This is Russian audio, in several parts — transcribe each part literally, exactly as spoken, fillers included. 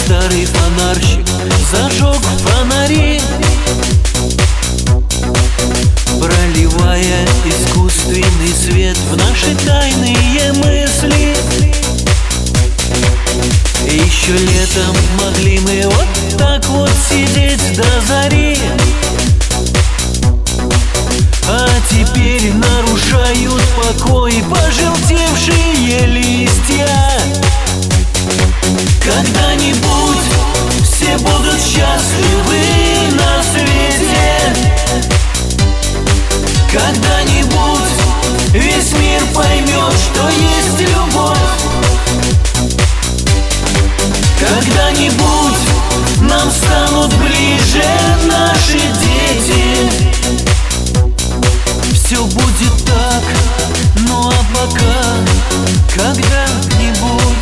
старый фонарщик зажег фонари, проливая искусственный свет в наши тайные мысли. И еще летом могли мы вот так вот сидеть до зари, а теперь нарушают покой пожелтевшие листья. Когда-нибудь все будут счастливы на свете, когда-нибудь весь мир поймет, что есть любовь. Когда-нибудь нам станут ближе наши дети. Все будет так, ну а пока когда-нибудь.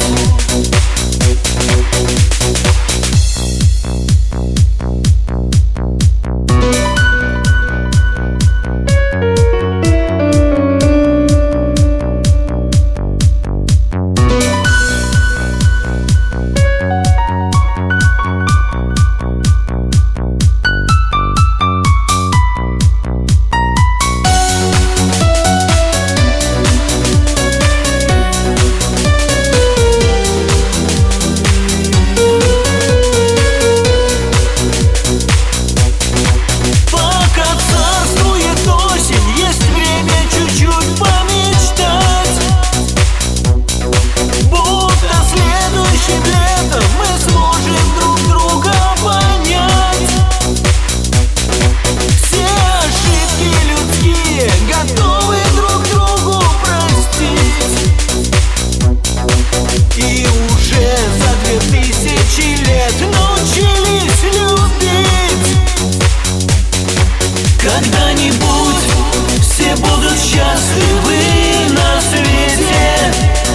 Когда-нибудь все будут счастливы на свете,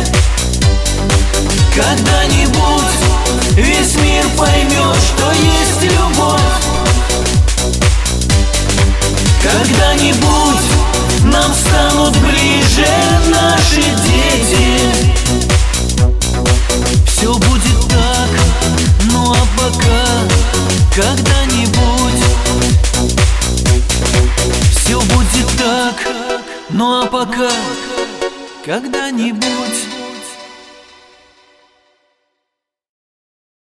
когда-нибудь весь мир поймет, что есть любовь. Когда-нибудь нам станут ближе наши дети. Все будет так, ну а пока когда-нибудь. Все будет так, ну а пока когда-нибудь.